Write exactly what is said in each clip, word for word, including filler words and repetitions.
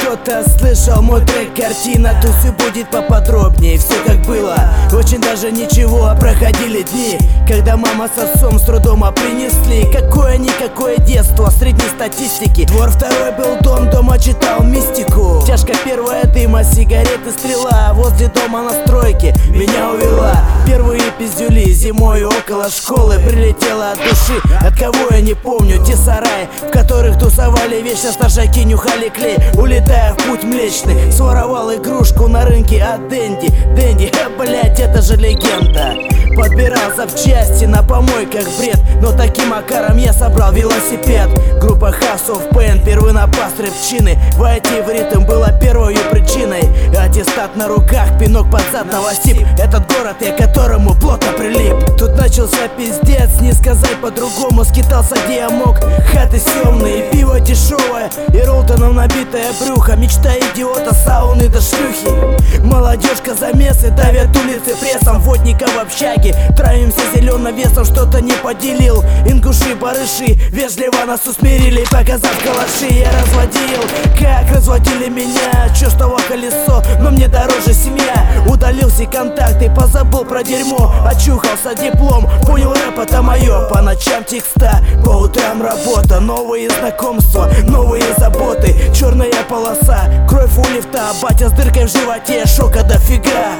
кто-то слышал мой трек «Картина», то все будет поподробнее, все как было. Очень даже ничего, проходили дни, когда мама с отцом с трудом принесли какое-никакое детство средней статистики. Двор второй был дом, дома читал мистику. Чашка первая дыма, сигареты, стрела. Возле дома на стройке меня увела. Первые пиздюли зимой около школы. Прилетела от души, от кого я не помню. Те сараи, в которых тусовали вечно старшаки, нюхали клей, улетая в путь млечный. Своровал игрушку на рынке от Дэнди. Дэнди, э, блять, это же легенда. Подбирал запчасти на помойках, бред. Но таким макаром я собрал велосипед. Группа House of Pain, первый напас рэпчины. Войти в ритм было первой причиной. Аттестат на руках, пинок под зад, новостип. Этот город, я к которому плотно прилип. Тут начался пиздец, не сказать по-другому. Скитался где я мог, хаты съемные, пиво дешевое и ролтоном набитое брюхо. Мечта идиота, сауны до шлюхи. Молодежка замесы, давят улицы прессом. Водника в общаге, травимся зеленым весом. Что-то не поделил, ингуши, барыши вежливо нас усмирили, показав калаши. Я разводил, как разводили меня, чёрстово колесо, но мне дороже семья. Удалил все контакты, позабыл про дерьмо. Очухался, диплом, понял, рэп это моё. По ночам текста, по утрам работа. Новые знакомства, новые заботы. Черная полоса, кровь у лифта. Батя с дыркой в животе, шока дофига.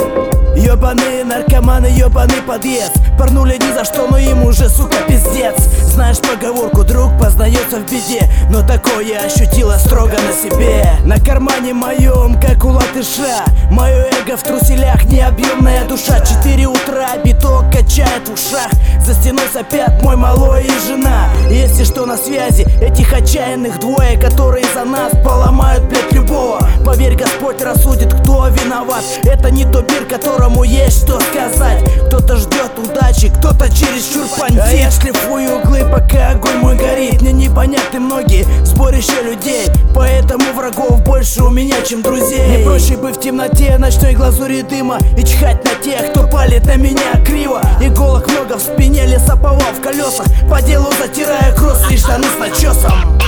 Ёбаные наркоманы, ёбаный подъезд. Порнули ни за что, но им уже, сука, пиздец. Знаешь поговорку, друг познается в беде, но такое ощутила строго на себе. На кармане моем, как у латыша, мое эго в труселях, необъемная душа. Четыре утра, биток качает в ушах. За стеной сопят мой малой и жена. Если что, на связи этих отчаянных двое, которые за нас поломают, блядь, любого. Поверь, Господь рассудит, кто виноват. Это не тот мир, которому есть что сказать. Кто-то ждет удачи, кто-то чересчур понтит. А я шлифую углы, пока огонь мой горит. Мне непонятны многие сборища людей, поэтому врагов больше у меня, чем друзей. Мне проще быть в темноте, ночной глазури дыма, и чихать на тех, кто палит на меня криво. Иголок много в спине, лесоповал в колесах, по делу затирая кросс и штаны с начесом.